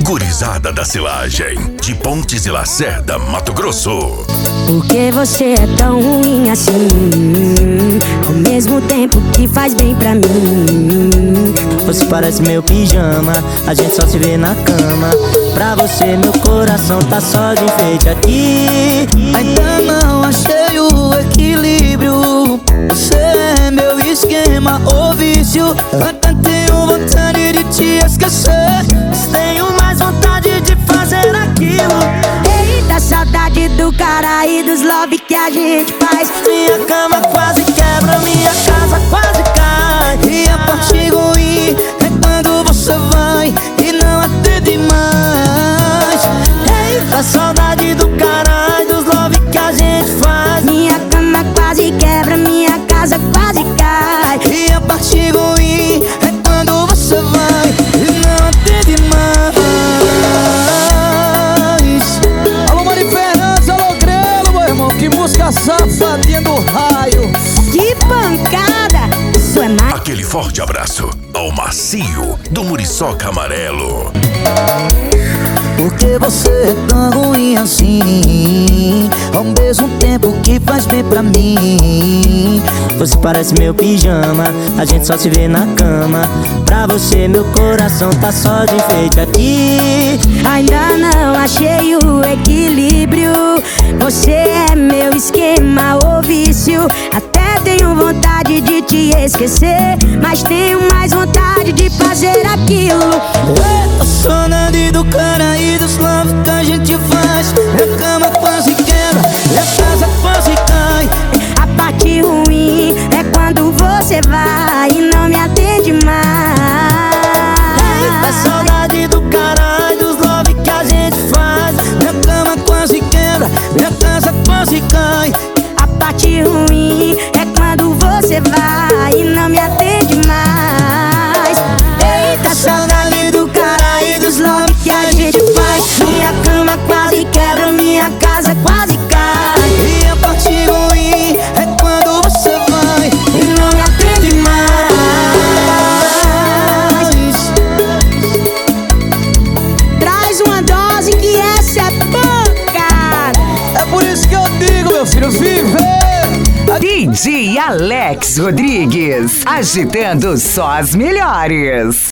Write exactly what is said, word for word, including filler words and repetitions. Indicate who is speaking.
Speaker 1: Gurizada da Silagem, de Pontes e Lacerda, Mato Grosso.
Speaker 2: Por que você é tão ruim assim? Ao mesmo tempo que faz bem pra mim.
Speaker 3: Você parece meu pijama, a gente só se vê na cama. Pra você meu coração tá só de enfeite aqui.
Speaker 4: Ainda não achei o equilíbrio. Você é meu esquema ou vício. Até tenho vontade de te esquecer, mas tenho mais vontade de fazer aquilo.
Speaker 2: Eita, saudade do cara e dos love que a gente faz.
Speaker 4: Minha cama quase quebra, minha casa quase cai. E a parte ruim é quando você vai e não atende mais. Eita, saudade do cara e dos love que a gente faz.
Speaker 2: Minha cama quase quebra, minha casa quase cai.
Speaker 4: E a parte ruim é quando você vai e não atende mais. Alô Mari Fernandes, alô Grelo, meu irmão. Que música safadinha do raio.
Speaker 2: Que pancada! Isso é mais.
Speaker 1: Aquele forte abraço ao macio do Muriçoca Amarelo.
Speaker 4: Por que você é tão ruim assim? Ao mesmo tempo que faz bem pra mim.
Speaker 3: Você parece meu pijama, a gente só se vê na cama. Pra você meu coração tá só de enfeite aqui.
Speaker 2: Ainda não achei o equilíbrio. Você é meu esquema ou vício. Até tenho vontade de te esquecer, mas tenho mais vontade de fazer aquilo.
Speaker 4: Eita, saudade do cara e dos love que a gente faz. Minha cama quase quebra, minha casa quase cai.
Speaker 2: A parte ruim é quando você vai e não me atende mais.
Speaker 4: Eita, saudade do cara e dos love que a gente faz. Minha cama quase quebra, minha casa quase cai.
Speaker 2: A parte ruim é quando você vai e não me atende mais. Eita, saudade do cara e dos love que a gente faz. Minha cama quase quebra, minha casa quase cai.
Speaker 4: E a parte ruim é quando você vai
Speaker 2: E não me atende mais. Traz uma dose que essa é pancada.
Speaker 4: É por isso que eu digo, meu filho, viver.
Speaker 5: D J Alex Rodrigues, agitando só as melhores.